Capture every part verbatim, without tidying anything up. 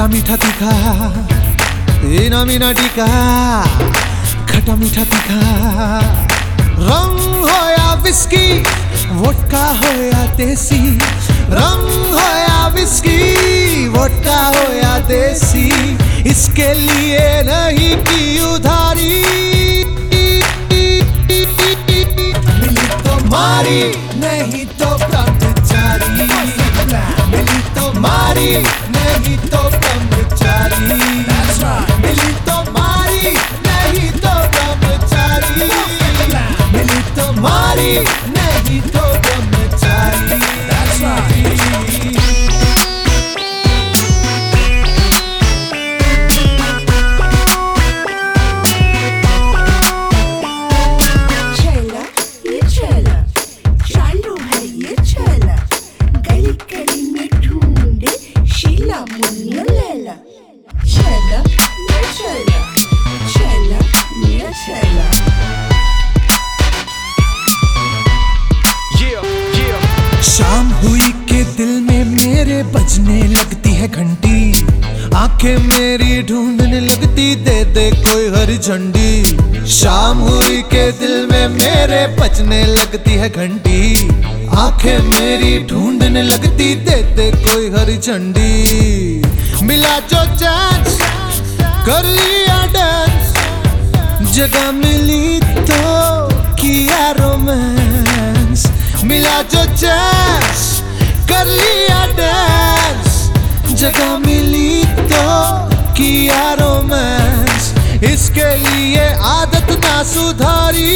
खट्टा मीठा तीखा इना मीना टीका, खट्टा मीठा तीखा। रंग हो या विस्की, वोडका हो या देसी, रंग हो या विस्की, वोडका हो या देसी, इसके लिए नहीं की उधारी। मिली तो मारी, नहीं तो ब्रह्मचारी, मिली तो मारी, नहीं तो ब्रह्मचारी, मिली तो मारी, नहीं तो ब्रह्मचारी, मिली तो मारी, नहीं तो ब्रह्मचारी। शाम हुई के दिल में मेरे बजने लगती है घंटी, आंखें मेरी ढूंढने लगती दे दे कोई हरी झंडी। शाम हुई के दिल में मेरे बजने लगती है घंटी, आंखें मेरी ढूंढने लगती दे दे कोई हरी झंडी। मिला जो चांस कर लिया डांस, जगह मिली तो किया रोमांस। मिला जो चांस कर लिया डांस, जगह मिली तो किया रोमांस, इसके लिए आदत ना सुधारी।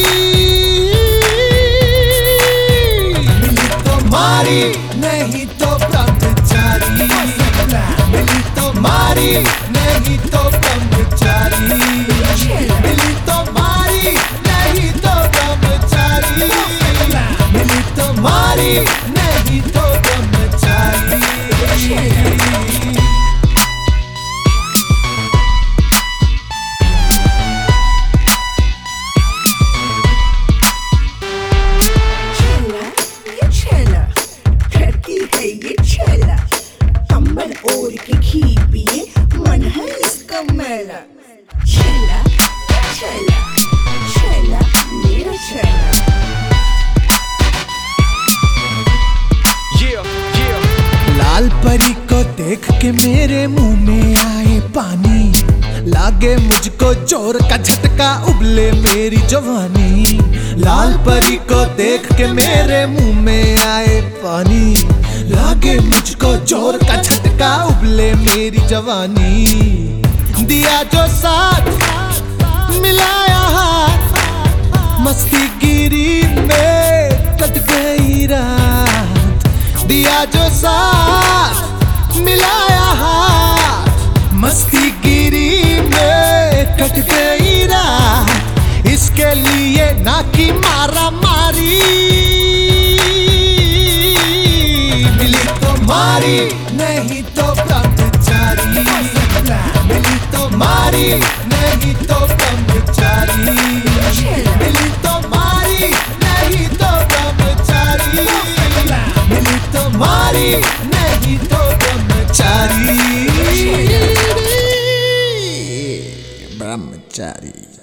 मिली तो मारी, नहीं तो ब्रह्मचारी, मिली तो मारी, नहीं तो ब्रह्मचारी, मिली तो मारी, नहीं तो ब्रह्मचारी, मिली तो मारी, नहीं तो ब्रह्मचारी। कंबल ओढ़ के घी पिए मन है इसका मैला। छैला छैला छैला मेरा छैला। लाल परी को देख के मेरे मुंह में आए पानी, लागे मुझको जोर का झटका उबले मेरी जवानी। लाल परी को देख के मेरे मुंह में आए पानी, लागे मुझको जोर का झटका उबले मेरी जवानी। दिया जो साथ मिलाया हाथ, मस्ती गिरी में कट गई रात। दिया जो साथ मिलाया हाथ, मस्ती गिरी में कट गई रात, इसके लिए ना की मारा मारी। मिली तो मारी, नहीं तो ब्रह्मचारी, मिली तो मारी, नहीं तो ब्रह्मचारी, मिली तो मारी, नहीं तो ब्रह्मचारी, मिली तो मारी, नहीं तो ब्रह्मचारी। ब्रह्मचारी।